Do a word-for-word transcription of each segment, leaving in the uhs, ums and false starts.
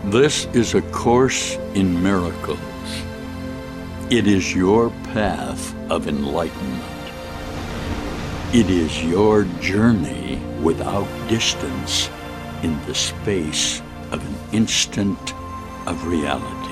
This is a Course in Miracles. It is your path of enlightenment. It is your journey without distance in the space of an instant of reality.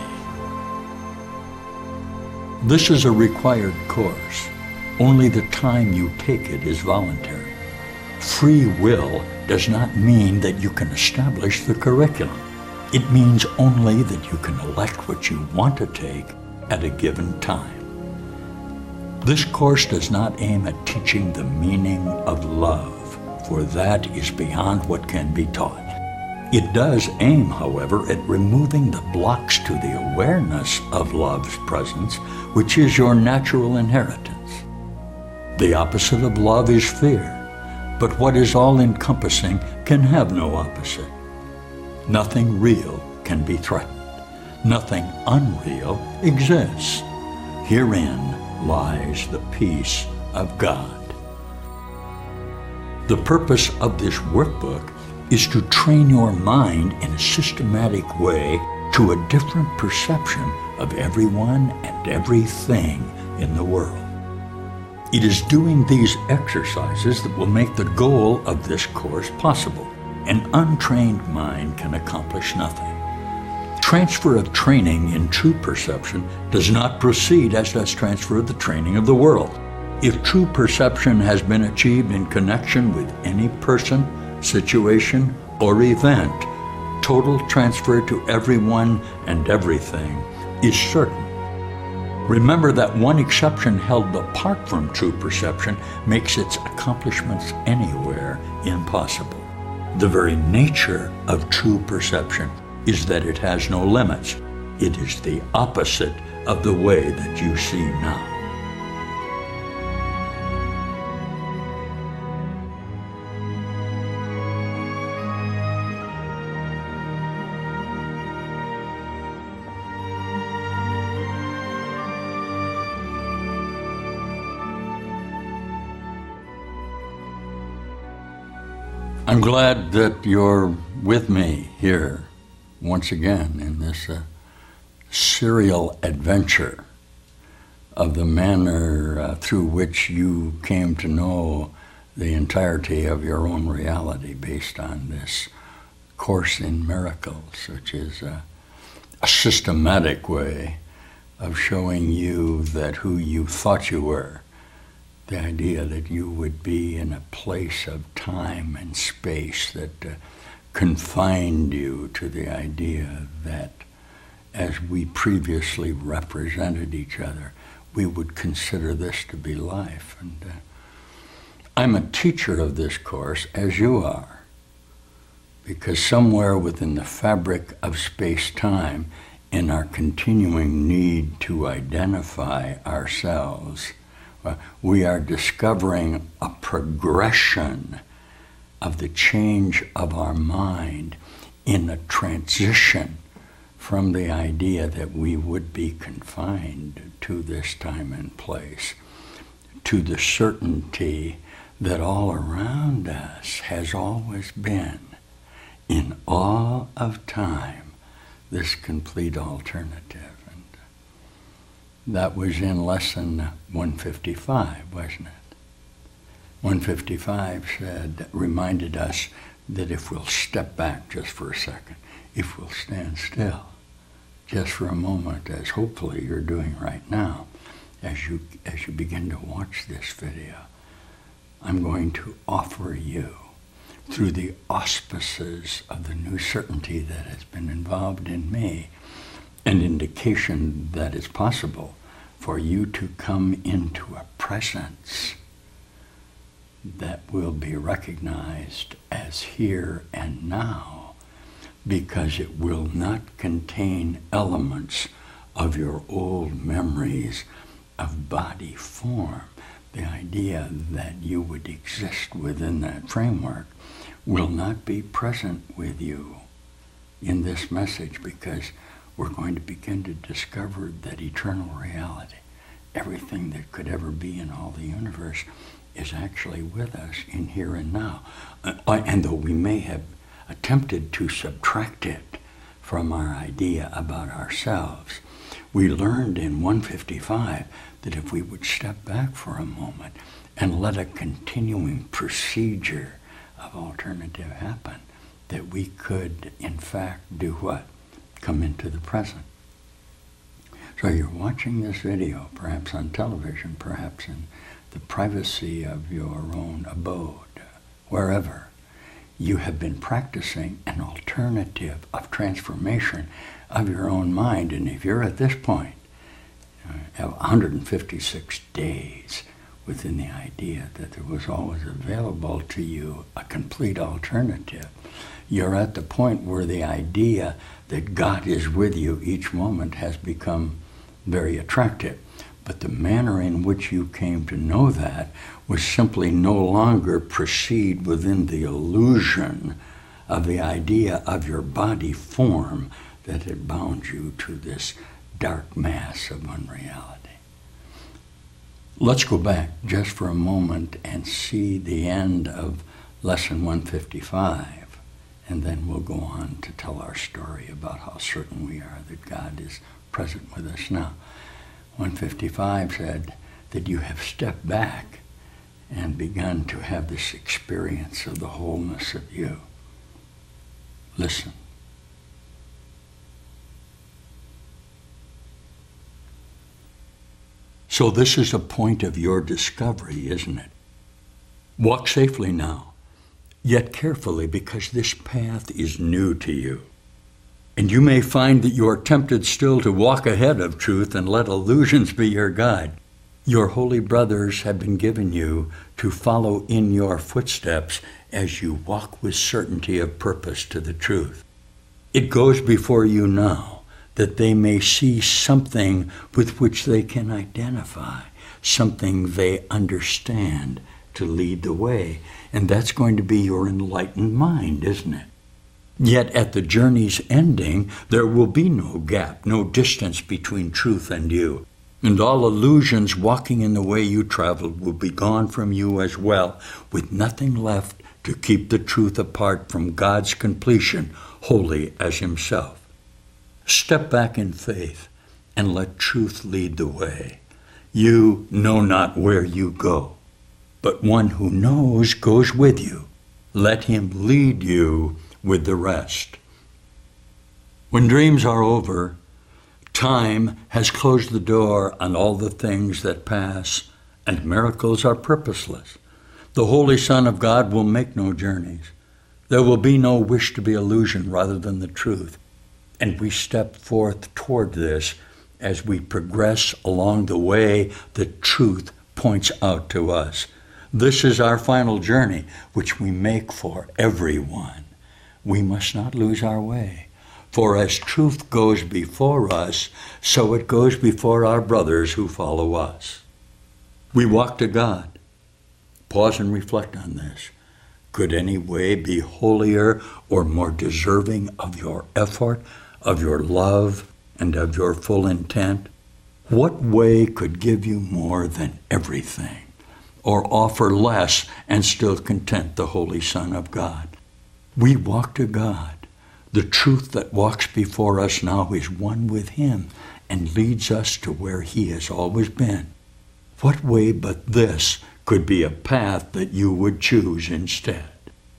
This is a required course. Only the time you take it is voluntary. Free will does not mean that you can establish the curriculum. It means only that you can elect what you want to take at a given time. This course does not aim at teaching the meaning of love, for that is beyond what can be taught. It does aim, however, at removing the blocks to the awareness of love's presence, which is your natural inheritance. The opposite of love is fear, but what is all-encompassing can have no opposite. Nothing real can be threatened. Nothing unreal exists. Herein lies the peace of God. The purpose of this workbook is to train your mind in a systematic way to a different perception of everyone and everything in the world. It is doing these exercises that will make the goal of this course possible. An untrained mind can accomplish nothing. Transfer of training in true perception does not proceed as does transfer of the training of the world. If true perception has been achieved in connection with any person, situation, or event, total transfer to everyone and everything is certain. Remember that one exception held apart from true perception makes its accomplishments anywhere impossible. The very nature of true perception is that it has no limits. It is the opposite of the way that you see now. I'm glad that you're with me here once again in this uh, serial adventure of the manner uh, through which you came to know the entirety of your own reality based on this Course in Miracles, which is uh, a systematic way of showing you that who you thought you were, the idea that you would be in a place of time and space that uh, confined you to the idea that as we previously represented each other, we would consider this to be life. And uh, I'm a teacher of this course, as you are, because somewhere within the fabric of space-time, in our continuing need to identify ourselves, Uh, we are discovering a progression of the change of our mind in a transition from the idea that we would be confined to this time and place to the certainty that all around us has always been, in all of time, this complete alternative. That was in lesson one fifty-five, wasn't it? one fifty-five said, reminded us that if we'll step back just for a second, if we'll stand still just for a moment, as hopefully you're doing right now, as you, as you begin to watch this video, I'm going to offer you, through the auspices of the new certainty that has been involved in me, an indication that it's possible for you to come into a presence that will be recognized as here and now, because it will not contain elements of your old memories of body form. The idea that you would exist within that framework will not be present with you in this message, because we're going to begin to discover that eternal reality, everything that could ever be in all the universe, is actually with us in here and now. Uh, and though we may have attempted to subtract it from our idea about ourselves. We learned in one fifty-five that if we would step back for a moment and let a continuing procedure of alternative happen, that we could, in fact, do what? Come into the present. So you're watching this video, perhaps on television, perhaps in the privacy of your own abode, wherever. You have been practicing an alternative of transformation of your own mind. And if you're at this point, uh, have one hundred fifty-six days within the idea that there was always available to you a complete alternative, you're at the point where the idea that God is with you each moment has become very attractive. But the manner in which you came to know that was simply no longer proceed within the illusion of the idea of your body form that had bound you to this dark mass of unreality. Let's go back just for a moment and see the end of lesson one fifty-five, and then we'll go on to tell our story about how certain we are that God is present with us now. one fifty-five said that you have stepped back and begun to have this experience of the wholeness of you. Listen. So this is a point of your discovery, isn't it? Walk safely now, yet carefully, because this path is new to you. And you may find that you are tempted still to walk ahead of truth and let illusions be your guide. Your holy brothers have been given you to follow in your footsteps as you walk with certainty of purpose to the truth. It goes before you now that they may see something with which they can identify, something they understand to lead the way. And that's going to be your enlightened mind, isn't it? Yet at the journey's ending, there will be no gap, no distance between truth and you. And all illusions walking in the way you traveled will be gone from you as well, with nothing left to keep the truth apart from God's completion, holy as himself. Step back in faith and let truth lead the way. You know not where you go, but one who knows goes with you. Let him lead you with the rest. When dreams are over, time has closed the door on all the things that pass, and miracles are purposeless. The Holy Son of God will make no journeys. There will be no wish to be illusion rather than the truth. And we step forth toward this as we progress along the way that truth points out to us. This is our final journey, which we make for everyone. We must not lose our way. For as truth goes before us, so it goes before our brothers who follow us. We walk to God. Pause and reflect on this. Could any way be holier or more deserving of your effort, of your love, and of your full intent? What way could give you more than everything, or offer less and still content the Holy Son of God? We walk to God. The truth that walks before us now is one with him and leads us to where he has always been. What way but this could be a path that you would choose instead?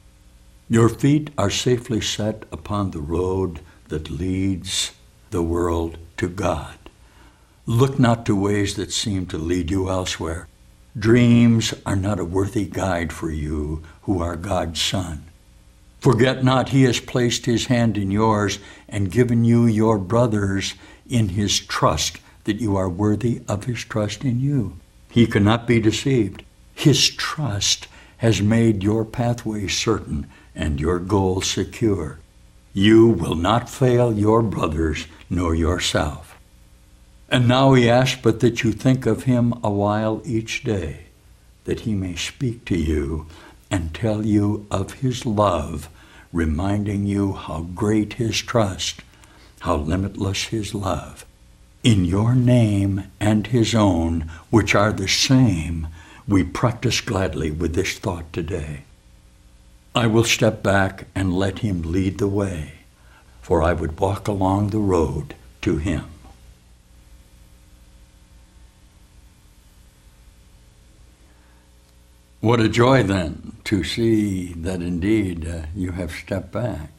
Your feet are safely set upon the road that leads the world to God. Look not to ways that seem to lead you elsewhere. Dreams are not a worthy guide for you who are God's son. Forget not he has placed his hand in yours and given you your brothers in his trust, that you are worthy of his trust in you. He cannot be deceived. His trust has made your pathway certain and your goal secure. You will not fail your brothers nor yourself. And now he asks but that you think of him a while each day, that he may speak to you and tell you of his love, reminding you how great his trust, how limitless his love. In your name and his own, which are the same, we practice gladly with this thought today. I will step back and let him lead the way. for I would walk along the road to him. What a joy then to see that indeed uh, you have stepped back.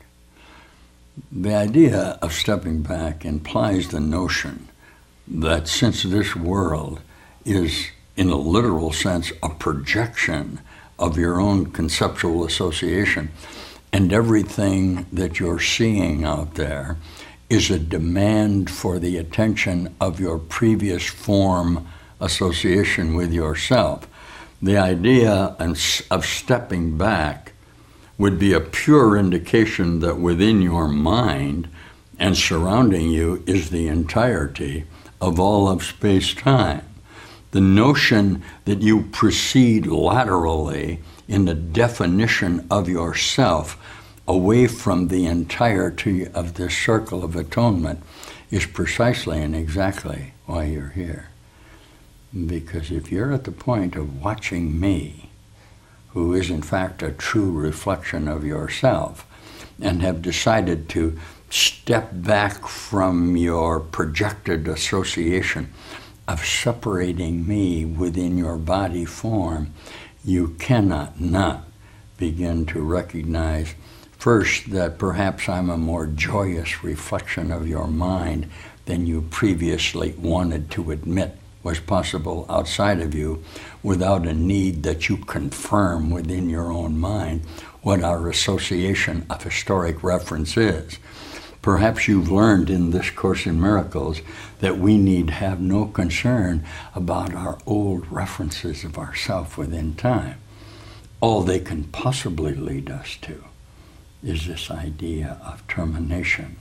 The idea of stepping back implies the notion that since this world is, in a literal sense, a projection of your own conceptual association, and everything that you're seeing out there is a demand for the attention of your previous form association with yourself, the idea of stepping back would be a pure indication that within your mind and surrounding you is the entirety of all of space-time. The notion that you proceed laterally in the definition of yourself away from the entirety of this circle of atonement is precisely and exactly why you're here. Because if you're at the point of watching me, who is in fact a true reflection of yourself, and have decided to step back from your projected association of separating me within your body form, you cannot not begin to recognize first that perhaps I'm a more joyous reflection of your mind than you previously wanted to admit was possible outside of you, without a need that you confirm within your own mind what our association of historic reference is. Perhaps you've learned in this Course in Miracles that we need have no concern about our old references of ourself within time. All they can possibly lead us to is this idea of termination,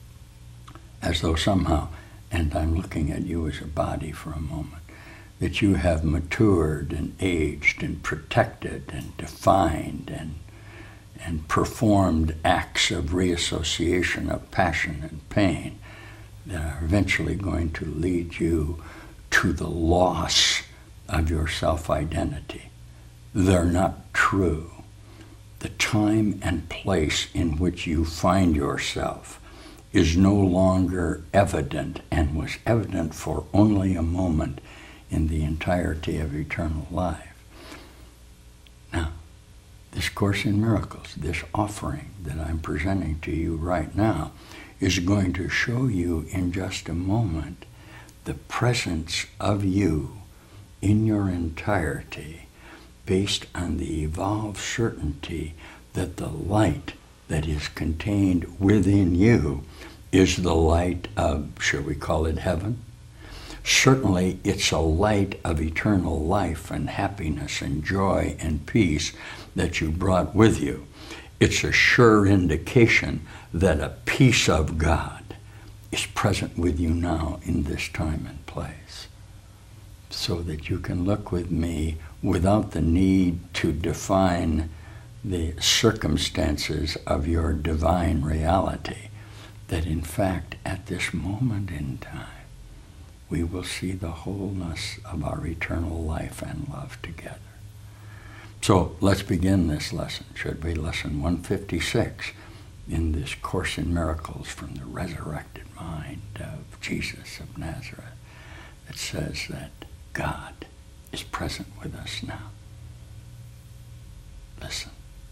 as though somehow, and I'm looking at you as a body for a moment, that you have matured and aged and protected and defined and and performed acts of reassociation of passion and pain that are eventually going to lead you to the loss of your self-identity. They're not true. The time and place in which you find yourself is no longer evident, and was evident for only a moment in the entirety of eternal life. Now, this Course in Miracles, this offering that I'm presenting to you right now, is going to show you in just a moment the presence of you in your entirety, based on the evolved certainty that the light that is contained within you is the light of, shall we call it heaven? Certainly it's a light of eternal life and happiness and joy and peace that you brought with you. It's a sure indication that a piece of God is present with you now in this time and place, so that you can look with me without the need to define the circumstances of your divine reality, that in fact at this moment in time we will see the wholeness of our eternal life and love together. So let's begin this lesson, should we? Lesson one fifty-six in this Course in Miracles from the resurrected mind of Jesus of Nazareth, that says that God is present with us now. Listen.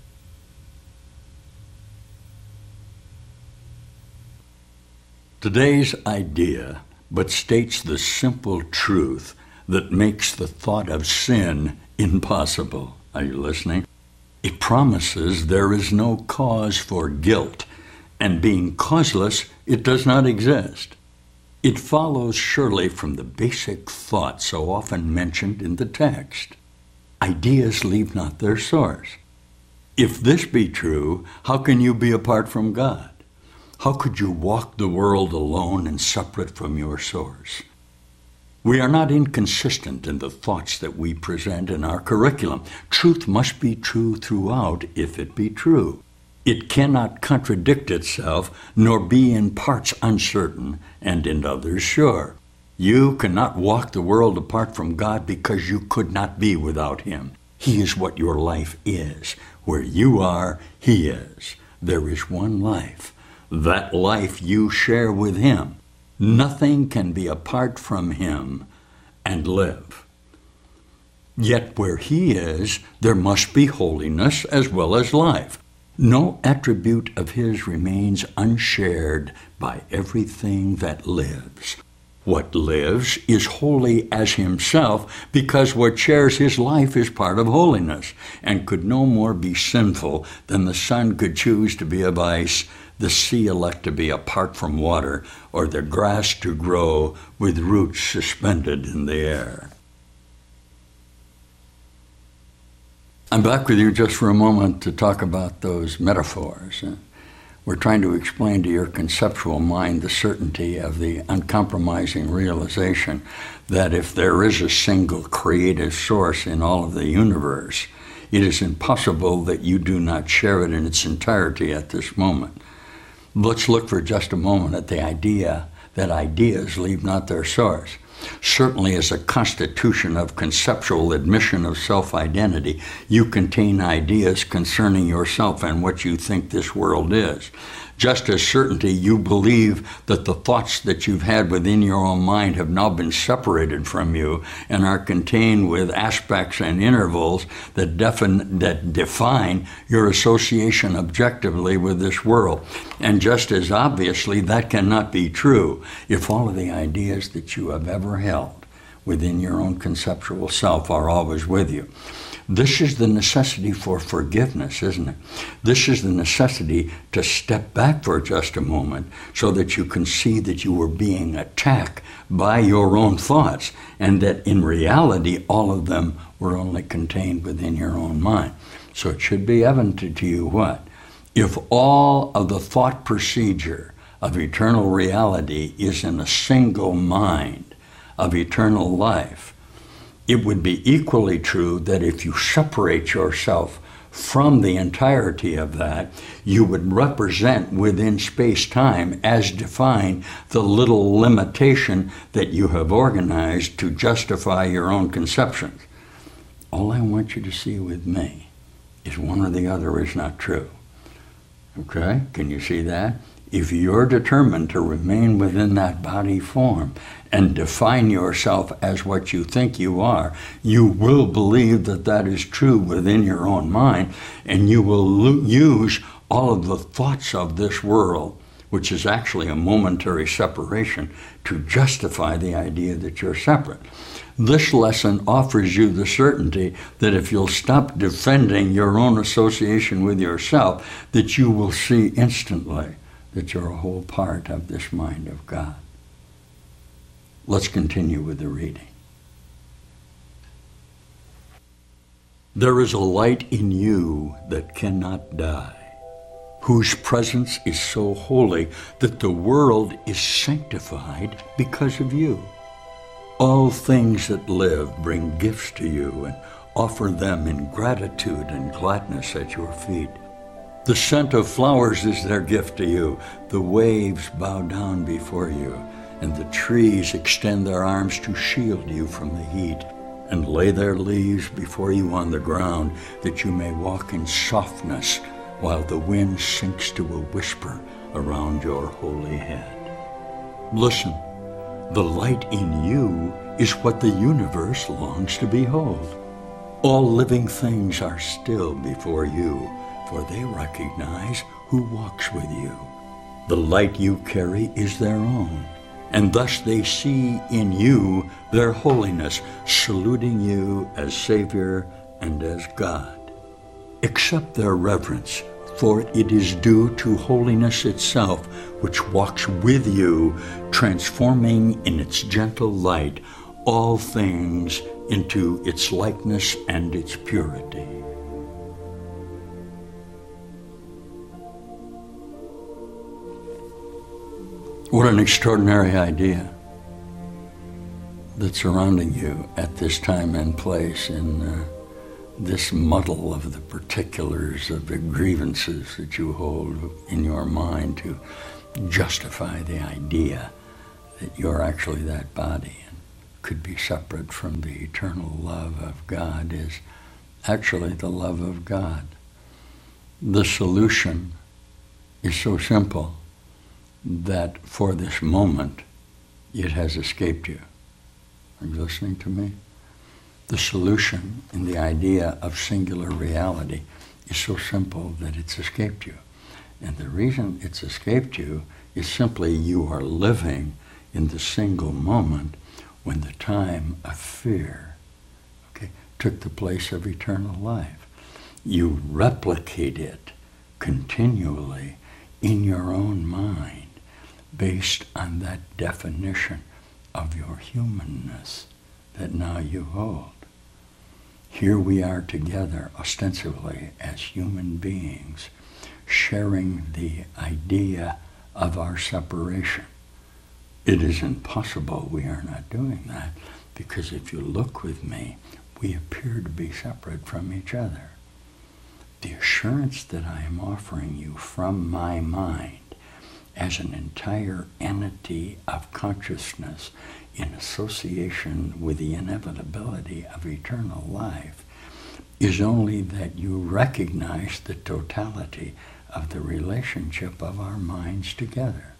Today's idea but states the simple truth that makes the thought of sin impossible. Are you listening? It promises there is no cause for guilt, and being causeless, it does not exist. It follows surely from the basic thought so often mentioned in the text. Ideas leave not their source. If this be true, how can you be apart from God? How could you walk the world alone and separate from your source? We are not inconsistent in the thoughts that we present in our curriculum. Truth must be true throughout if it be true. It cannot contradict itself, nor be in parts uncertain and in others sure. You cannot walk the world apart from God because you could not be without him. He is what your life is. Where you are, he is. There is one life. That life you share with him. Nothing can be apart from him and live. Yet where he is, there must be holiness as well as life. No attribute of his remains unshared by everything that lives. What lives is holy as himself, because what shares his life is part of holiness, and could no more be sinful than the sun could choose to be of ice, the sea elect to be apart from water, or the grass to grow with roots suspended in the air. I'm back with you just for a moment to talk about those metaphors. We're trying to explain to your conceptual mind the certainty of the uncompromising realization that if there is a single creative source in all of the universe, it is impossible that you do not share it in its entirety at this moment. Let's look for just a moment at the idea that ideas leave not their source. Certainly as a constitution of conceptual admission of self-identity, you contain ideas concerning yourself and what you think this world is. Just as certainty, you believe that the thoughts that you've had within your own mind have now been separated from you and are contained with aspects and intervals that, defin- that define your association objectively with this world. And just as obviously, that cannot be true if all of the ideas that you have ever held within your own conceptual self are always with you. This is the necessity for forgiveness, isn't it? This is the necessity to step back for just a moment so that you can see that you were being attacked by your own thoughts and that in reality all of them were only contained within your own mind. So it should be evident to you what? If all of the thought procedure of eternal reality is in a single mind of eternal life, it would be equally true that if you separate yourself from the entirety of that, you would represent within space-time as defined the little limitation that you have organized to justify your own conceptions. All I want you to see with me is one or the other is not true. Okay? Can you see that? If you're determined to remain within that body form and define yourself as what you think you are, you will believe that that is true within your own mind, and you will lo- use all of the thoughts of this world, which is actually a momentary separation, to justify the idea that you're separate. This lesson offers you the certainty that if you'll stop defending your own association with yourself, that you will see instantly that you're a whole part of this mind of God. Let's continue with the reading. There is a light in you that cannot die, whose presence is so holy that the world is sanctified because of you. All things that live bring gifts to you and offer them in gratitude and gladness at your feet. The scent of flowers is their gift to you. The waves bow down before you, and the trees extend their arms to shield you from the heat and lay their leaves before you on the ground, that you may walk in softness while the wind sinks to a whisper around your holy head. Listen, the light in you is what the universe longs to behold. All living things are still before you, for they recognize who walks with you. The light you carry is their own, and thus they see in you their holiness, saluting you as Savior and as God. Accept their reverence, for it is due to holiness itself, which walks with you, transforming in its gentle light all things into its likeness and its purity. What an extraordinary idea that's surrounding you at this time and place in uh, this muddle of the particulars of the grievances that you hold in your mind to justify the idea that you're actually that body and could be separate from the eternal love of God is actually the love of God. The solution is so simple. that for this moment it has escaped you. Are you listening to me? The solution in the idea of singular reality is so simple that it's escaped you. And the reason it's escaped you is simply you are living in the single moment when the time of fear, okay, took the place of eternal life. You replicate it continually in your own mind based on that definition of your humanness that now you hold. Here we are together ostensibly as human beings, sharing the idea of our separation. It is impossible we are not doing that, because if you look with me, we appear to be separate from each other. The assurance that I am offering you from my mind as an entire entity of consciousness in association with the inevitability of eternal life is only that you recognize the totality of the relationship of our minds together.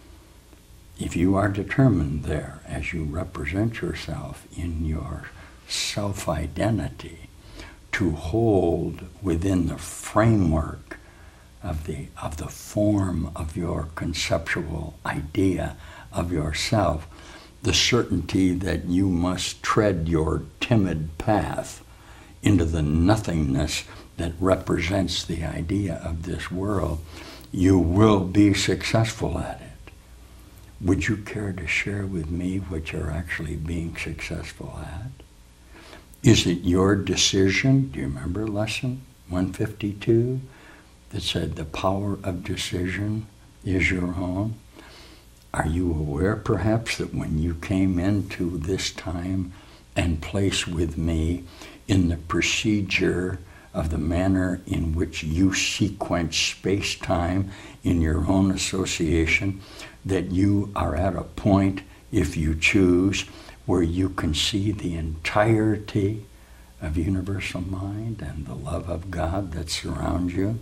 If you are determined there, as you represent yourself in your self-identity, to hold within the framework of the, of the form of your conceptual idea of yourself, the certainty that you must tread your timid path into the nothingness that represents the idea of this world, you will be successful at it. Would you care to share with me what you're actually being successful at? Is it your decision? Do you remember lesson one fifty-two that said the power of decision is your own? Are you aware perhaps that when you came into this time and place with me in the procedure of the manner in which you sequence space-time in your own association, that you are at a point, if you choose, where you can see the entirety of universal mind and the love of God that surrounds you?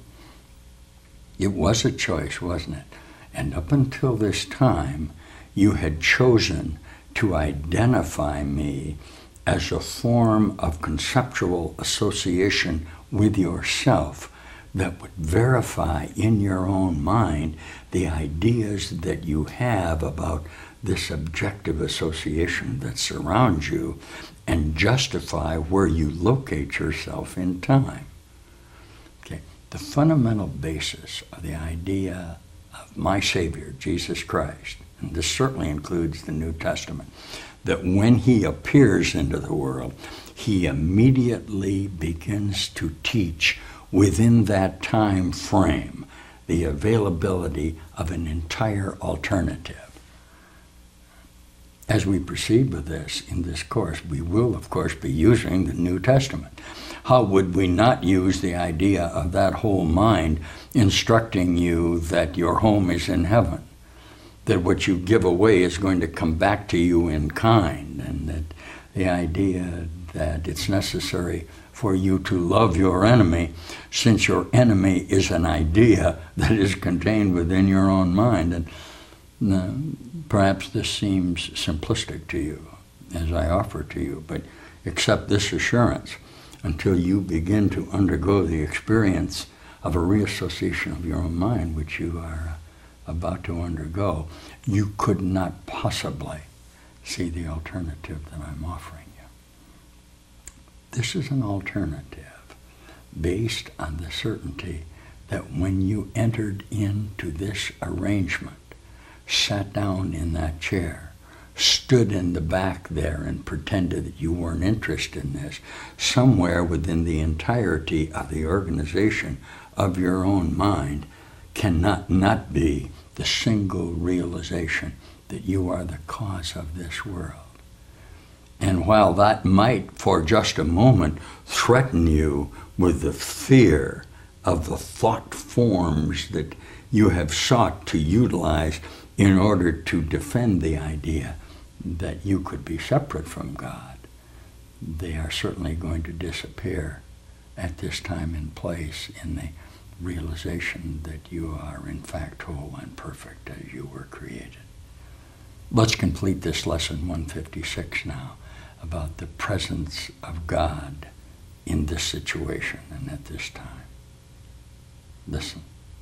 It was a choice, wasn't it? And up until this time, you had chosen to identify me as a form of conceptual association with yourself that would verify in your own mind the ideas that you have about this objective association that surrounds you and justify where you locate yourself in time. Okay. The fundamental basis of the idea of my Savior, Jesus Christ, and this certainly includes the New Testament, that when he appears into the world, he immediately begins to teach within that time frame the availability of an entire alternative. As we proceed with this in this course, we will, of course, be using the New Testament. How would we not use the idea of that whole mind instructing you that your home is in heaven, that what you give away is going to come back to you in kind, and that the idea that it's necessary for you to love your enemy, since your enemy is an idea that is contained within your own mind. And uh, perhaps this seems simplistic to you, as I offer to you, but accept this assurance: until you begin to undergo the experience of a reassociation of your own mind, which you are about to undergo, you could not possibly see the alternative that I'm offering you. This is an alternative based on the certainty that when you entered into this arrangement, sat down in that chair, stood in the back there and pretended that you weren't interested in this, somewhere within the entirety of the organization of your own mind cannot not be the single realization that you are the cause of this world. And while that might, for just a moment, threaten you with the fear of the thought forms that you have sought to utilize in order to defend the idea that you could be separate from God, they are certainly going to disappear at this time and place in the realization that you are in fact whole and perfect as you were created. Let's complete this lesson one fifty-six now about the presence of God in this situation and at this time. Listen.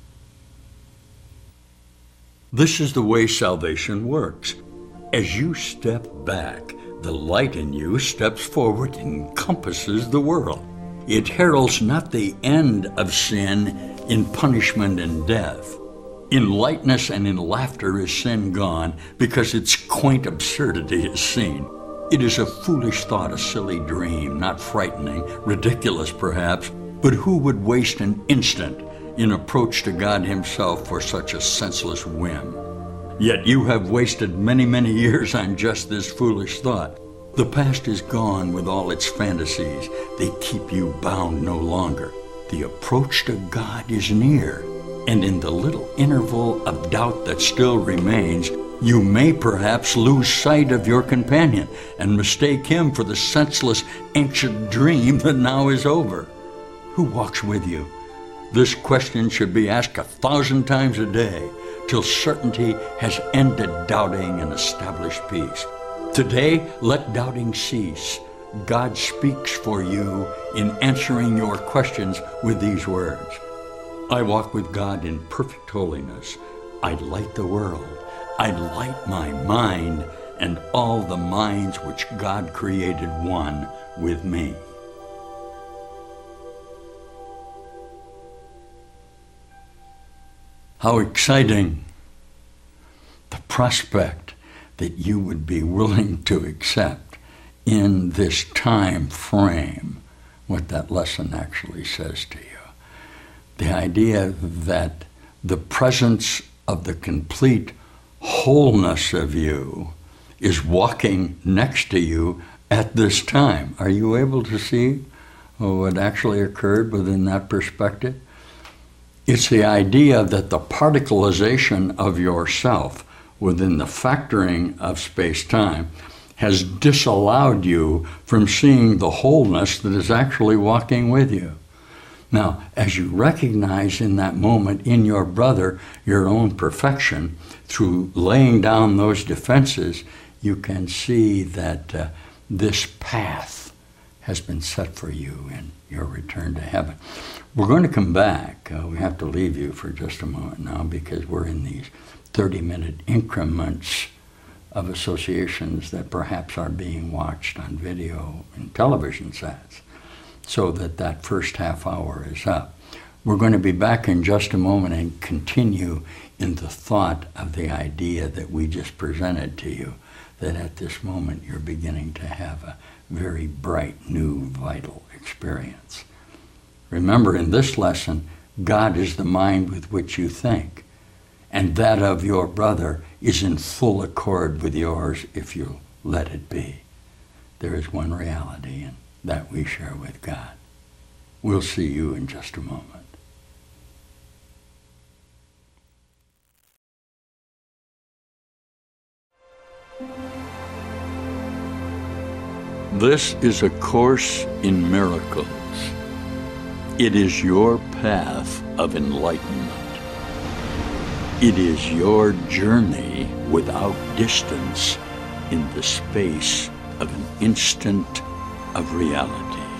This is the way salvation works. As you step back, the light in you steps forward and encompasses the world. It heralds not the end of sin in punishment and death. In lightness and in laughter is sin gone, because its quaint absurdity is seen. It is a foolish thought, a silly dream, not frightening, ridiculous perhaps, but who would waste an instant in approach to God himself for such a senseless whim? Yet you have wasted many, many years on just this foolish thought. The past is gone with all its fantasies. They keep you bound no longer. The approach to God is near, and in the little interval of doubt that still remains, you may perhaps lose sight of your companion and mistake him for the senseless ancient dream that now is over. Who walks with you? This question should be asked a thousand times a day, till certainty has ended doubting and established peace. Today, let doubting cease. God speaks for you in answering your questions with these words. I walk with God in perfect holiness. I light the world. I light my mind and all the minds which God created one with me. How exciting the prospect that you would be willing to accept in this time frame what that lesson actually says to you. The idea that the presence of the complete wholeness of you is walking next to you at this time. Are you able to see what actually occurred within that perspective? It's the idea that the particleization of yourself within the factoring of space-time has disallowed you from seeing the wholeness that is actually walking with you. Now, as you recognize in that moment in your brother your own perfection, through laying down those defenses, you can see that uh, this path has been set for you in your return to heaven. We're going to come back. Uh, we have to leave you for just a moment now because we're in these thirty-minute increments of associations that perhaps are being watched on video and television sets, so that that first half hour is up. We're going to be back in just a moment and continue in the thought of the idea that we just presented to you, that at this moment you're beginning to have a very bright, new, vital experience. Remember, in this lesson, God is the mind with which you think, and that of your brother is in full accord with yours if you let it be. There is one reality, and that we share with God. We'll see you in just a moment. This is A Course in Miracles. It is your path of enlightenment. It is your journey without distance in the space of an instant of reality.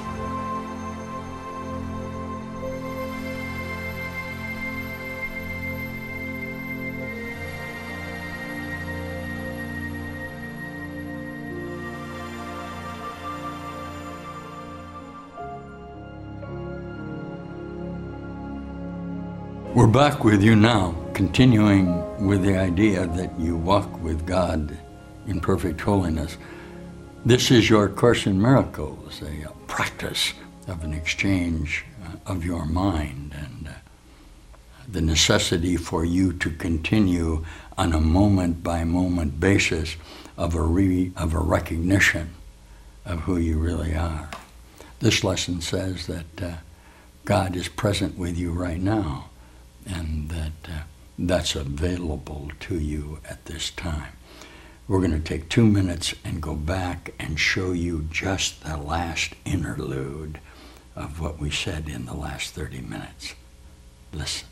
We're back with you now, continuing with the idea that you walk with God in perfect holiness. This is your Course in Miracles, a practice of an exchange of your mind and the necessity for you to continue on a moment-by-moment basis of a, re, of a recognition of who you really are. This lesson says that uh, God is present with you right now, and that uh, that's available to you at this time. We're going to take two minutes and go back and show you just the last interlude of what we said in the last thirty minutes. Listen.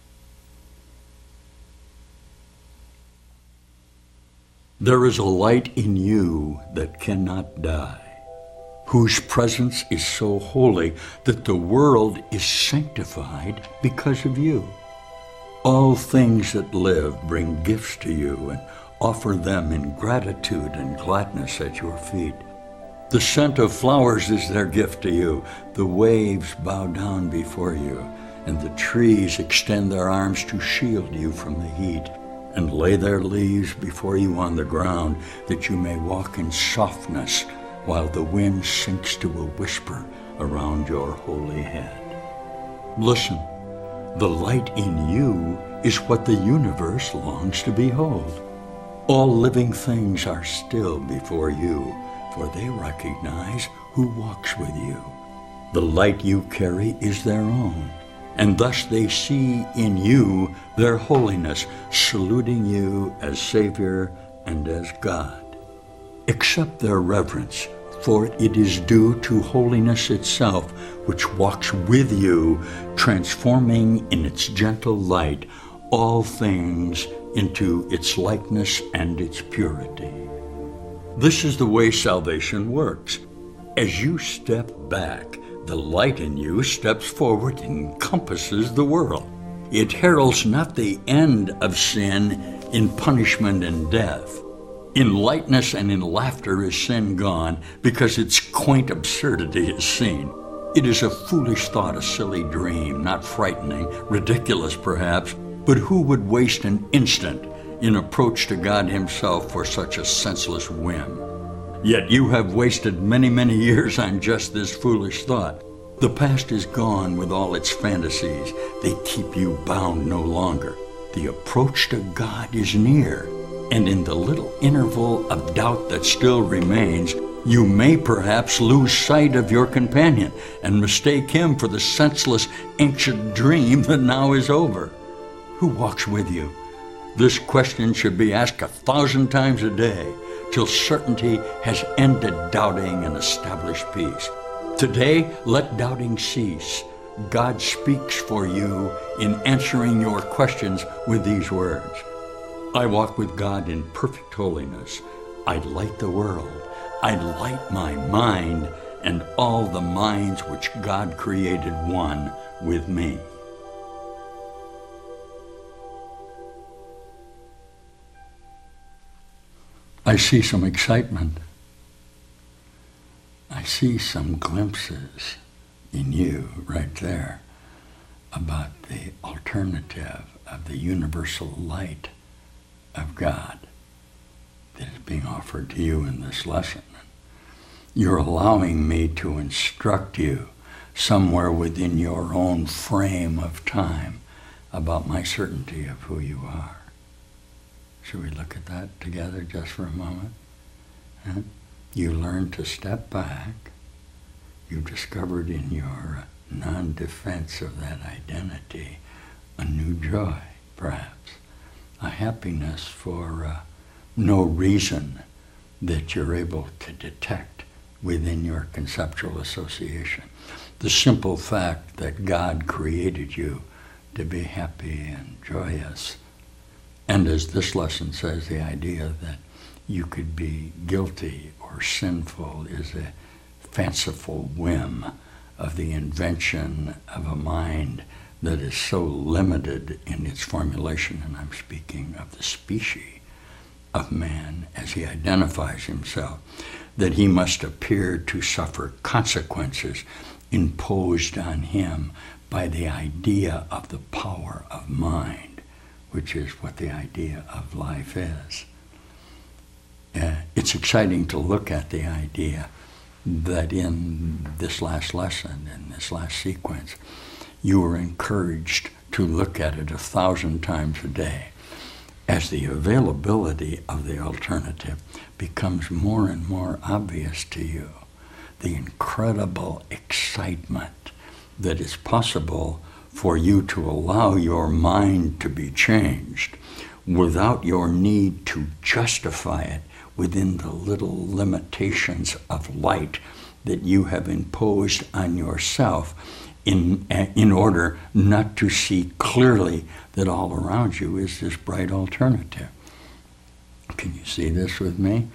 There is a light in you that cannot die, whose presence is so holy that the world is sanctified because of you. All things that live bring gifts to you and offer them in gratitude and gladness at your feet. The scent of flowers is their gift to you. The waves bow down before you, and the trees extend their arms to shield you from the heat and lay their leaves before you on the ground, that you may walk in softness while the wind sinks to a whisper around your holy head. Listen, the light in you is what the universe longs to behold. All living things are still before you, for they recognize who walks with you. The light you carry is their own, and thus they see in you their holiness, saluting you as Savior and as God. Accept their reverence, for it is due to holiness itself, which walks with you, transforming in its gentle light all things into its likeness and its purity. This is the way salvation works. As you step back, the light in you steps forward and encompasses the world. It heralds not the end of sin in punishment and death. In lightness and in laughter is sin gone, because its quaint absurdity is seen. It is a foolish thought, a silly dream, not frightening, ridiculous perhaps, but who would waste an instant in approach to God himself for such a senseless whim? Yet you have wasted many, many years on just this foolish thought. The past is gone with all its fantasies. They keep you bound no longer. The approach to God is near, and in the little interval of doubt that still remains, you may perhaps lose sight of your companion and mistake him for the senseless, ancient dream that now is over. Who walks with you? This question should be asked a thousand times a day, till certainty has ended doubting and established peace. Today, let doubting cease. God speaks for you in answering your questions with these words. I walk with God in perfect holiness. I light the world. I light my mind and all the minds which God created one with me. I see some excitement. I see some glimpses in you right there about the alternative of the universal light of God that is being offered to you in this lesson. You're allowing me to instruct you somewhere within your own frame of time about my certainty of who you are. Should we look at that together just for a moment? Huh? You learn to step back. You discovered in your non-defense of that identity a new joy, perhaps, a happiness for uh, no reason that you're able to detect within your conceptual association. The simple fact that God created you to be happy and joyous. And as this lesson says, the idea that you could be guilty or sinful is a fanciful whim of the invention of a mind that is so limited in its formulation, and I'm speaking of the species of man as he identifies himself, that he must appear to suffer consequences imposed on him by the idea of the power of mind, which is what the idea of life is. Uh, it's exciting to look at the idea that in this last lesson, in this last sequence, you were encouraged to look at it a thousand times a day as the availability of the alternative becomes more and more obvious to you. The incredible excitement that is possible for you to allow your mind to be changed without your need to justify it within the little limitations of light that you have imposed on yourself in, in order not to see clearly that all around you is this bright alternative. Can you see this with me?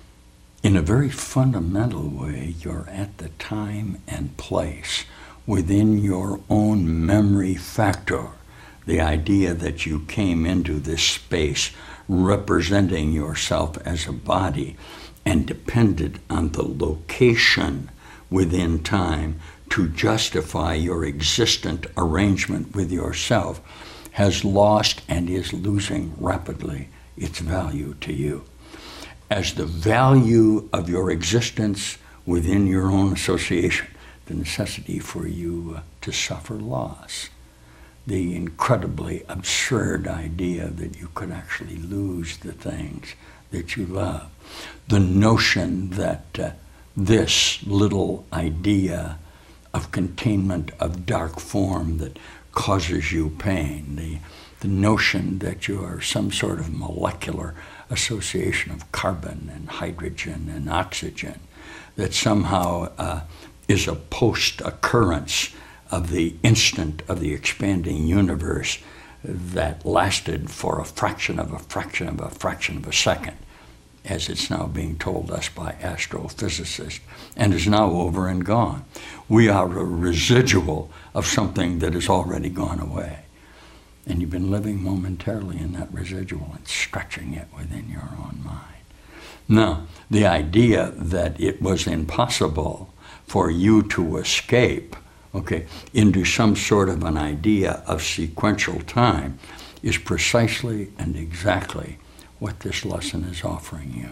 In a very fundamental way, you're at the time and place within your own memory factor. The idea that you came into this space representing yourself as a body and depended on the location within time to justify your existent arrangement with yourself has lost and is losing rapidly its value to you. As the value of your existence within your own association, the necessity for you uh, to suffer loss, the incredibly absurd idea that you could actually lose the things that you love, the notion that uh, this little idea of containment of dark form that causes you pain, the, the notion that you are some sort of molecular association of carbon and hydrogen and oxygen, that somehow uh, is a post-occurrence of the instant of the expanding universe that lasted for a fraction of a fraction of a fraction of a second, as it's now being told us by astrophysicists, and is now over and gone. We are a residual of something that has already gone away. And you've been living momentarily in that residual and stretching it within your own mind. Now, the idea that it was impossible for you to escape, okay, into some sort of an idea of sequential time is precisely and exactly what this lesson is offering you.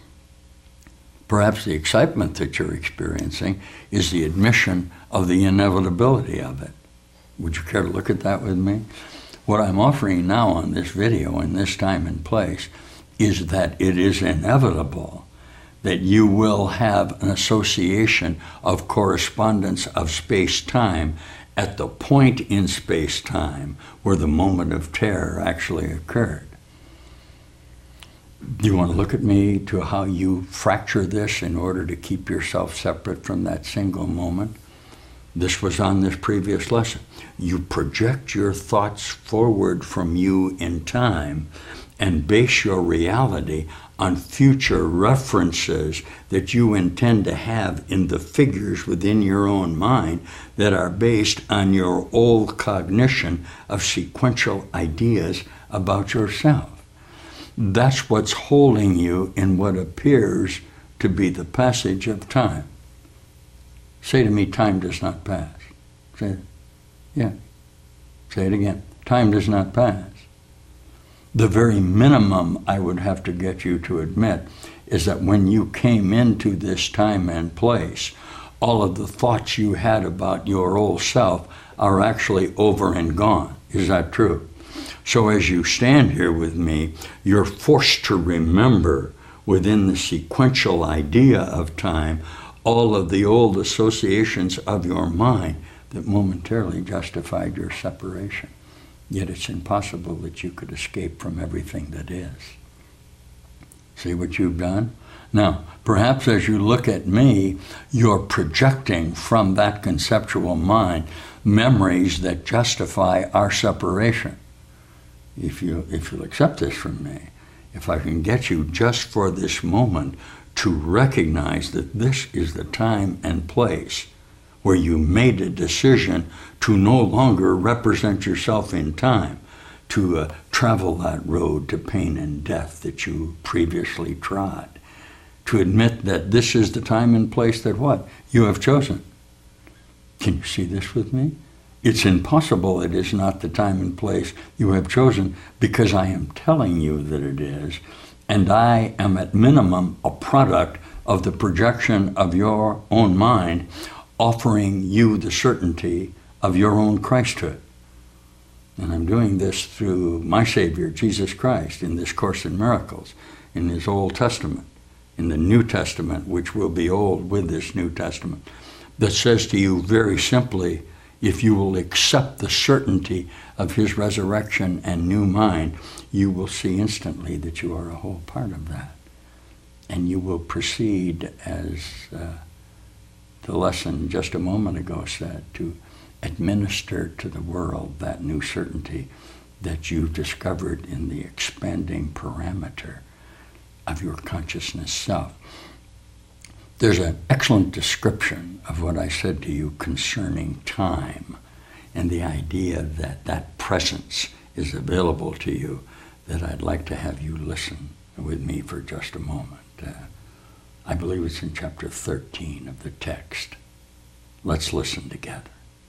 Perhaps the excitement that you're experiencing is the admission of the inevitability of it. Would you care to look at that with me? What I'm offering now on this video in this time and place is that it is inevitable that you will have an association of correspondence of space-time at the point in space-time where the moment of terror actually occurred. Do you want to look at me to how you fracture this in order to keep yourself separate from that single moment? This was on this previous lesson. You project your thoughts forward from you in time and base your reality on future references that you intend to have in the figures within your own mind that are based on your old cognition of sequential ideas about yourself. That's what's holding you in what appears to be the passage of time. Say to me, time does not pass. Say it. Yeah. Say it again. Time does not pass. The very minimum I would have to get you to admit is that when you came into this time and place, all of the thoughts you had about your old self are actually over and gone. Is that true? So as you stand here with me, you're forced to remember within the sequential idea of time all of the old associations of your mind that momentarily justified your separation. Yet it's impossible that you could escape from everything that is. See what you've done? Now, perhaps as you look at me, you're projecting from that conceptual mind memories that justify our separation. If you, if you'll accept this from me, if I can get you just for this moment to recognize that this is the time and place where you made a decision to no longer represent yourself in time, to uh, travel that road to pain and death that you previously trod, to admit that this is the time and place that what? You have chosen. Can you see this with me? It's impossible it is not the time and place you have chosen because I am telling you that it is, and I am at minimum a product of the projection of your own mind offering you the certainty of your own Christhood. And I'm doing this through my Savior, Jesus Christ, in this Course in Miracles, in his Old Testament, in the New Testament, which will be old with this New Testament, that says to you very simply, if you will accept the certainty of his resurrection and new mind, you will see instantly that you are a whole part of that. And you will proceed, as uh, the lesson just a moment ago said, to administer to the world that new certainty that you've discovered in the expanding parameter of your consciousness self. There's an excellent description of what I said to you concerning time and the idea that that presence is available to you, that I'd like to have you listen with me for just a moment. Uh, I believe it's in chapter thirteen of the text. Let's listen together.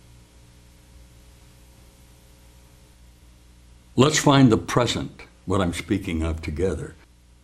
Let's find the present, what I'm speaking of, together.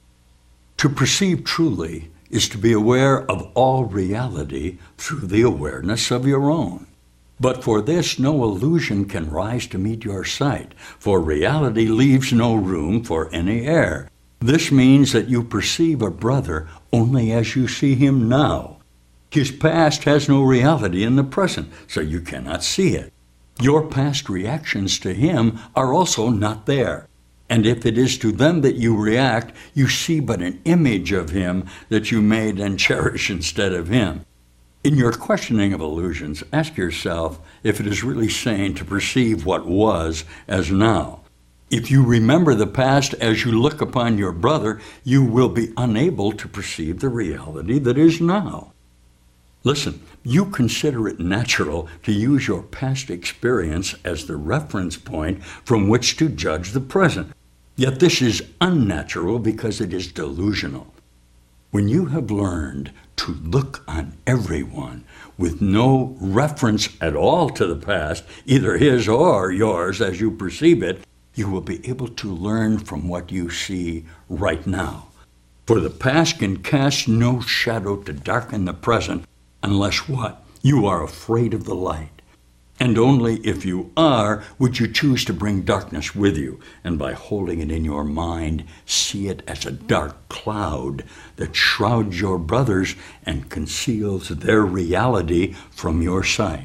To perceive truly is to be aware of all reality through the awareness of your own. But for this, no illusion can rise to meet your sight, for reality leaves no room for any error. This means that you perceive a brother only as you see him now. His past has no reality in the present, so you cannot see it. Your past reactions to him are also not there. And if it is to them that you react, you see but an image of him that you made and cherish instead of him. In your questioning of illusions, ask yourself if it is really sane to perceive what was as now. If you remember the past as you look upon your brother, you will be unable to perceive the reality that is now. Listen, you consider it natural to use your past experience as the reference point from which to judge the present. Yet this is unnatural because it is delusional. When you have learned to look on everyone with no reference at all to the past, either his or yours as you perceive it, you will be able to learn from what you see right now. For the past can cast no shadow to darken the present unless what? You are afraid of the light. And only if you are would you choose to bring darkness with you, and by holding it in your mind, see it as a dark cloud that shrouds your brothers and conceals their reality from your sight.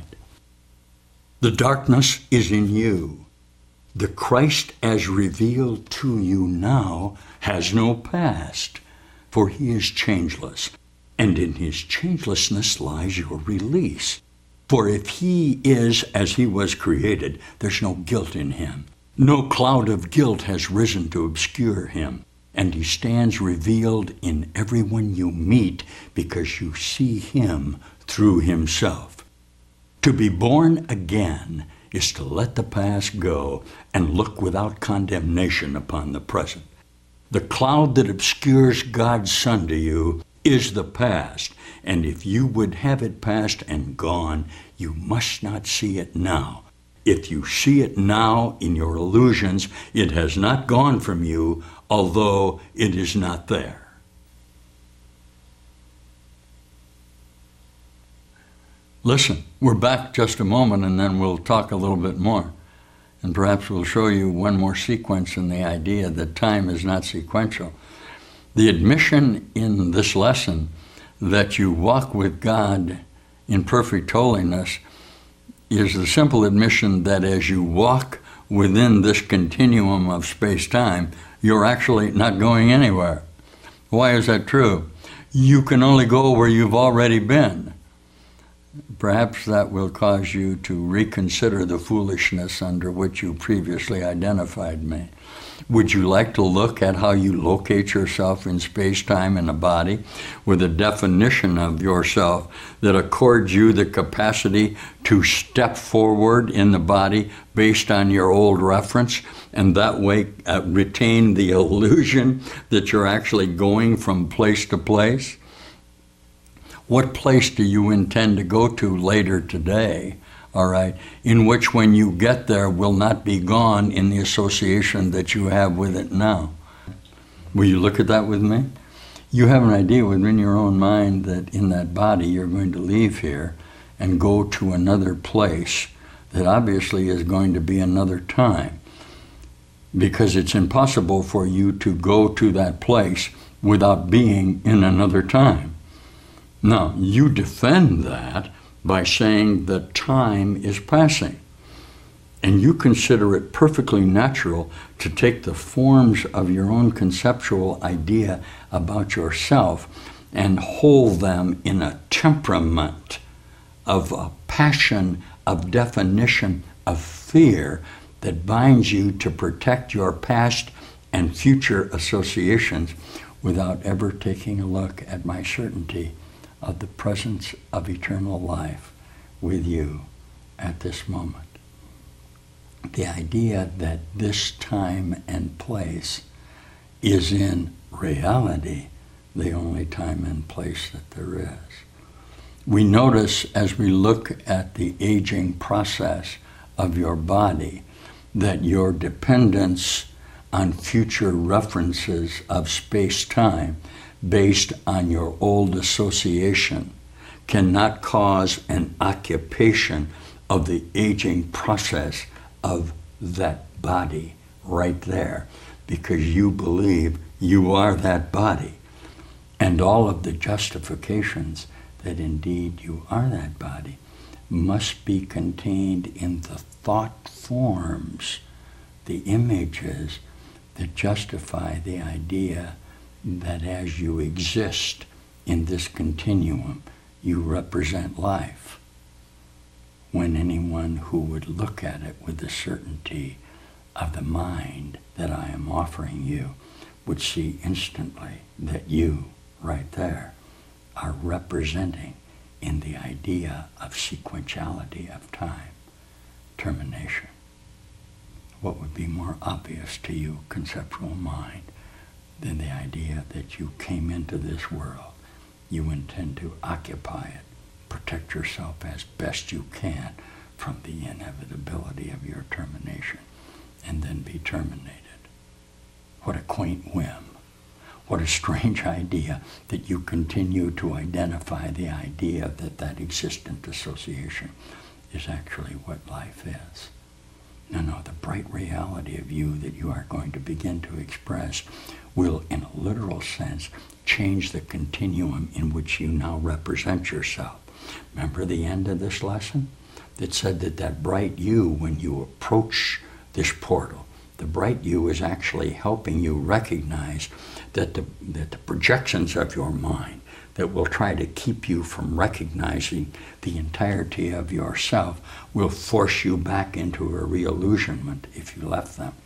The darkness is in you. The Christ as revealed to you now has no past, for he is changeless, and in his changelessness lies your release. For if he is as he was created, there's no guilt in him. No cloud of guilt has risen to obscure him, and he stands revealed in everyone you meet because you see him through himself. To be born again is to let the past go and look without condemnation upon the present. The cloud that obscures God's Son to you is the past, and if you would have it past and gone, you must not see it now. If you see it now in your illusions, it has not gone from you, although it is not there. Listen, we're back just a moment, and then we'll talk a little bit more. And perhaps we'll show you one more sequence in the idea that time is not sequential. The admission in this lesson that you walk with God in perfect holiness is the simple admission that as you walk within this continuum of space-time, you're actually not going anywhere. Why is that true? You can only go where you've already been. Perhaps that will cause you to reconsider the foolishness under which you previously identified me. Would you like to look at how you locate yourself in space-time in a body with a definition of yourself that accords you the capacity to step forward in the body based on your old reference, and that way uh, retain the illusion that you're actually going from place to place? What place do you intend to go to later today, all right, in which when you get there will not be gone in the association that you have with it now? Will you look at that with me? You have an idea within your own mind that in that body you're going to leave here and go to another place that obviously is going to be another time, because it's impossible for you to go to that place without being in another time. Now, you defend that by saying that time is passing, and you consider it perfectly natural to take the forms of your own conceptual idea about yourself and hold them in a temperament of a passion of definition of fear that binds you to protect your past and future associations without ever taking a look at my certainty of the presence of eternal life with you at this moment. The idea that this time and place is in reality the only time and place that there is. We notice as we look at the aging process of your body that your dependence on future references of space-time based on your old association cannot cause an occupation of the aging process of that body right there, because you believe you are that body. And all of the justifications that indeed you are that body must be contained in the thought forms, the images that justify the idea that as you exist in this continuum, you represent life. When anyone who would look at it with the certainty of the mind that I am offering you would see instantly that you, right there, are representing in the idea of sequentiality of time, termination. What would be more obvious to you, conceptual mind, than the idea that you came into this world, you intend to occupy it, protect yourself as best you can from the inevitability of your termination, and then be terminated. What a quaint whim. What a strange idea that you continue to identify the idea that that existent association is actually what life is. No, no, the bright reality of you that you are going to begin to express will, in a literal sense, change the continuum in which you now represent yourself. Remember the end of this lesson? That said that that bright you, when you approach this portal, the bright you is actually helping you recognize that the, that the projections of your mind that will try to keep you from recognizing the entirety of yourself will force you back into a re-illusionment if you left them.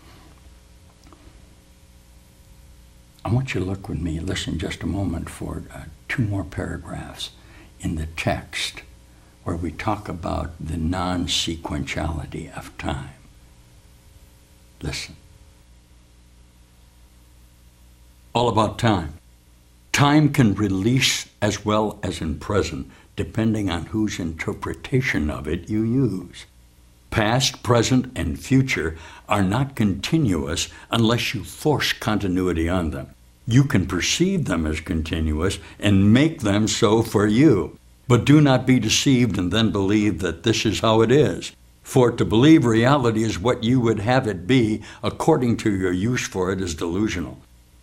I want you to look with me, listen just a moment for uh, two more paragraphs in the text where we talk about the non-sequentiality of time. Listen. All about time. Time can release as well as in present, depending on whose interpretation of it you use. Past, present, and future are not continuous unless you force continuity on them. You can perceive them as continuous and make them so for you. But do not be deceived and then believe that this is how it is. For to believe reality is what you would have it be according to your use for it is delusional.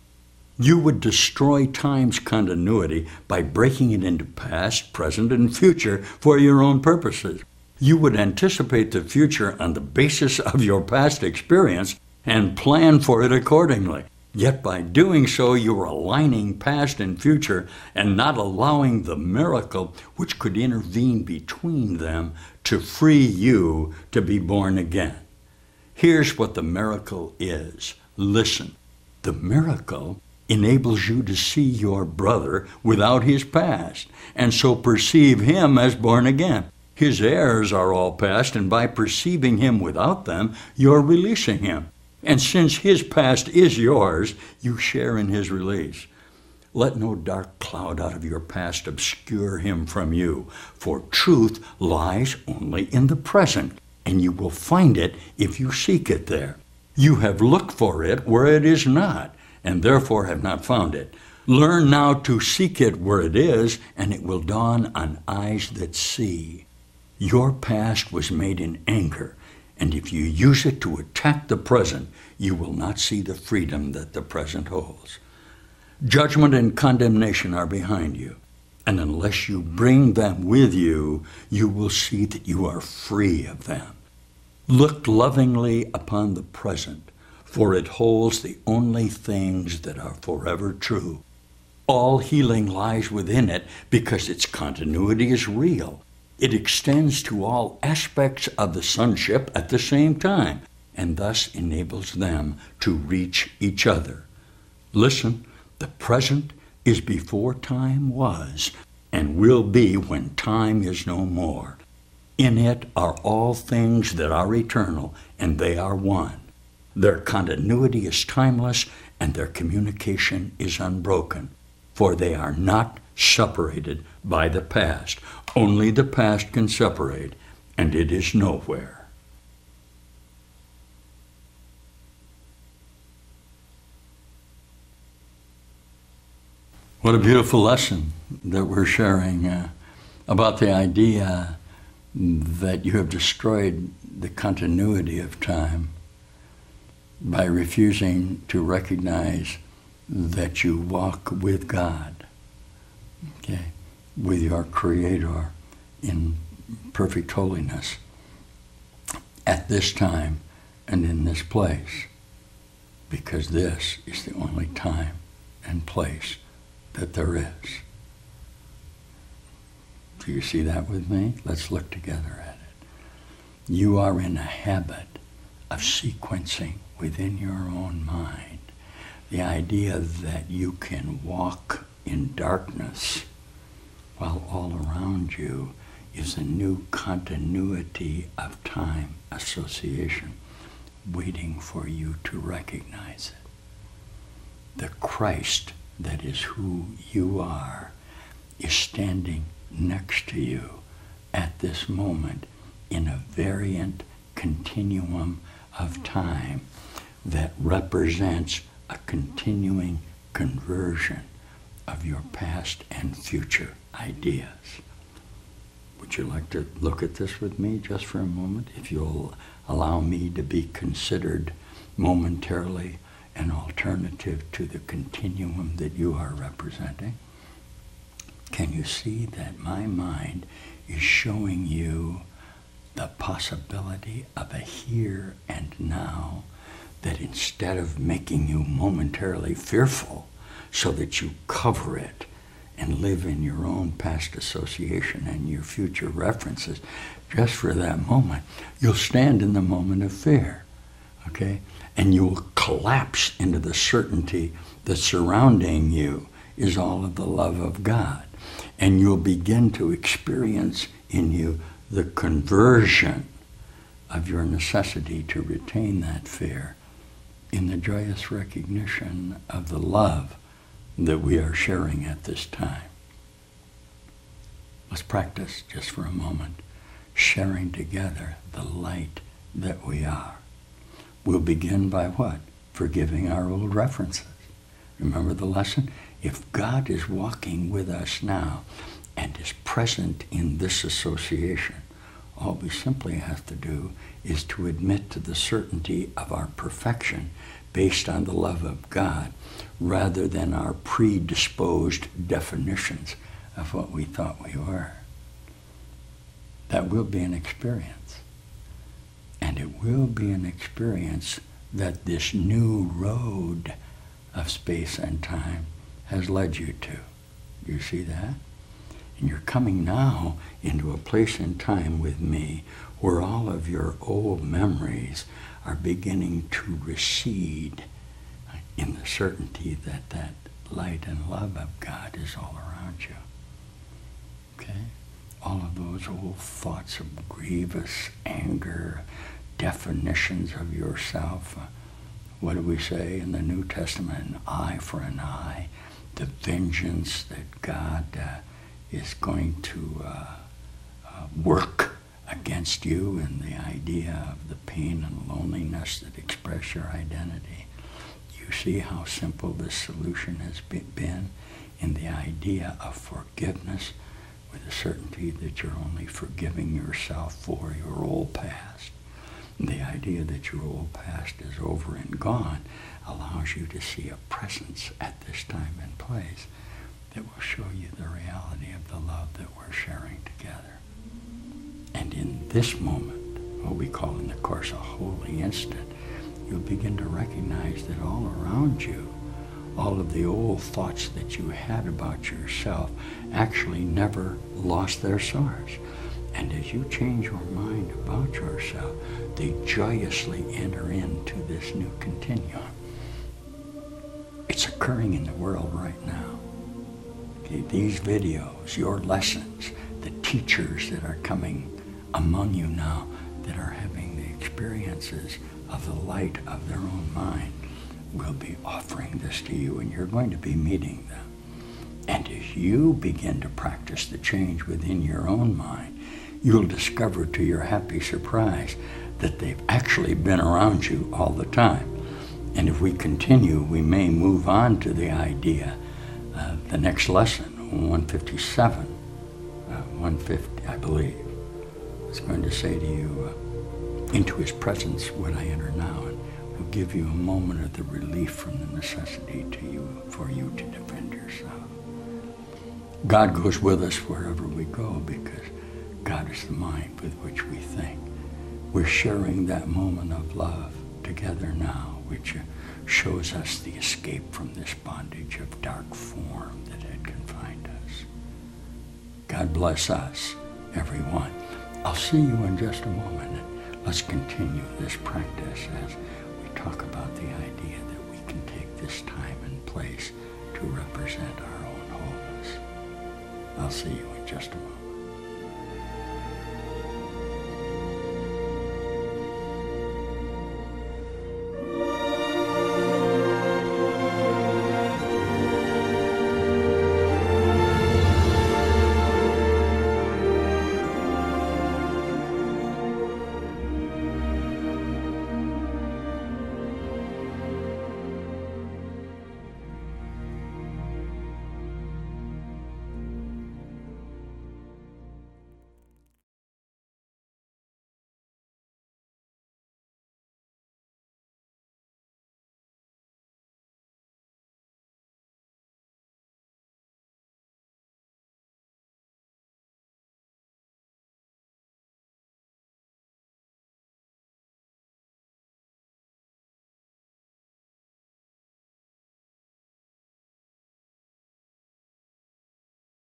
You would destroy time's continuity by breaking it into past, present, and future for your own purposes. You would anticipate the future on the basis of your past experience and plan for it accordingly. Yet by doing so, you are aligning past and future and not allowing the miracle which could intervene between them to free you to be born again. Here's what the miracle is. Listen. The miracle enables you to see your brother without his past, and so perceive him as born again. His heirs are all past, and by perceiving him without them, you're releasing him. And since his past is yours, you share in his release. Let no dark cloud out of your past obscure him from you, for truth lies only in the present, and you will find it if you seek it there. You have looked for it where it is not, and therefore have not found it. Learn now to seek it where it is, and it will dawn on eyes that see. Your past was made in anger, and if you use it to attack the present, you will not see the freedom that the present holds. Judgment and condemnation are behind you, and unless you bring them with you, you will see that you are free of them. Look lovingly upon the present, for it holds the only things that are forever true. All healing lies within it because its continuity is real. It extends to all aspects of the sonship at the same time, and thus enables them to reach each other. Listen, the present is before time was, and will be when time is no more. In it are all things that are eternal, and they are one. Their continuity is timeless, and their communication is unbroken, for they are not separated by the past. Only the past can separate, and it is nowhere. What a beautiful lesson that we're sharing uh, about the idea that you have destroyed the continuity of time by refusing to recognize that you walk with God, okay, with your Creator in perfect holiness at this time and in this place, because this is the only time and place that there is. Do you see that with me? Let's look together at it. You are in a habit of sequencing within your own mind the idea that you can walk in darkness while all around you is a new continuity of time association waiting for you to recognize it. The Christ that is who you are is standing next to you at this moment in a variant continuum of time that represents a continuing conversion of your past and future ideas. Would you like to look at this with me just for a moment? If you'll allow me to be considered momentarily an alternative to the continuum that you are representing. Can you see that my mind is showing you the possibility of a here and now, that instead of making you momentarily fearful so that you cover it and live in your own past association and your future references, just for that moment, you'll stand in the moment of fear, okay? And you'll collapse into the certainty that surrounding you is all of the love of God. And you'll begin to experience in you the conversion of your necessity to retain that fear in the joyous recognition of the love that we are sharing at this time. Let's practice just for a moment, sharing together the light that we are. We'll begin by what? Forgiving our old references. Remember the lesson? If God is walking with us now and is present in this association, all we simply have to do is to admit to the certainty of our perfection based on the love of God, rather than our predisposed definitions of what we thought we were. That will be an experience. And it will be an experience that this new road of space and time has led you to. You see that? And you're coming now into a place in time with me where all of your old memories are beginning to recede in the certainty that that light and love of God is all around you. Okay? All of those old thoughts of grievous anger, definitions of yourself. Uh, what do we say in the New Testament? An eye for an eye. The vengeance that God uh, is going to uh, uh, work against you, and the idea of the pain and loneliness that express your identity. You see how simple this solution has been in the idea of forgiveness, with the certainty that you're only forgiving yourself for your old past. And the idea that your old past is over and gone allows you to see a presence at this time and place that will show you the reality of the love that we're sharing together. And in this moment, what we call in the Course a holy instant, you'll begin to recognize that all around you, all of the old thoughts that you had about yourself actually never lost their source. And as you change your mind about yourself, they joyously enter into this new continuum. It's occurring in the world right now. Okay, these videos, your lessons, the teachers that are coming among you now that are having the experiences of the light of their own mind will be offering this to you, and you're going to be meeting them. And as you begin to practice the change within your own mind, you'll discover to your happy surprise that they've actually been around you all the time. And if we continue, we may move on to the idea, uh, the next lesson, one fifty-seven, uh, one fifty, I believe. It's going to say to you, uh, into his presence would I enter now, and will give you a moment of the relief from the necessity to you, for you to defend yourself. God goes with us wherever we go because God is the mind with which we think. We're sharing that moment of love together now, which uh, shows us the escape from this bondage of dark form that had confined us. God bless us, everyone. I'll see you in just a moment, and let's continue this practice as we talk about the idea that we can take this time and place to represent our own wholeness. I'll see you in just a moment.